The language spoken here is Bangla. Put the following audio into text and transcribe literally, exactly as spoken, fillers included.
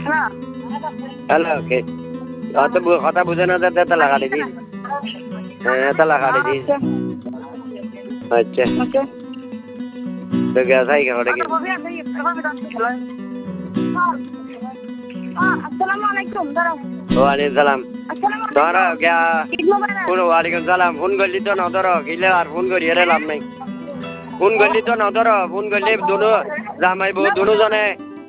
হ্যালো কে অত কথা বুঝে না যাতে এত লাগাড়ি দিস হ্যাঁ এত লাগাড়ি দিস আচ্ছা তো গ্যাস আই কেন কি আসসালামু আলাইকুম দাঁড়াও ওয়ালাইকুম সালাম আসসালামু ধরো গিয়া ঈদ মোবারক ফোন ওয়ালাইকুম সালাম ফোন করলি তো না ধরো গিলে আর ফোন করি এর লাভ নাই ফোন করলি তো না ধরো ফোন করলি দুনো জামাই বউ দুনো জনে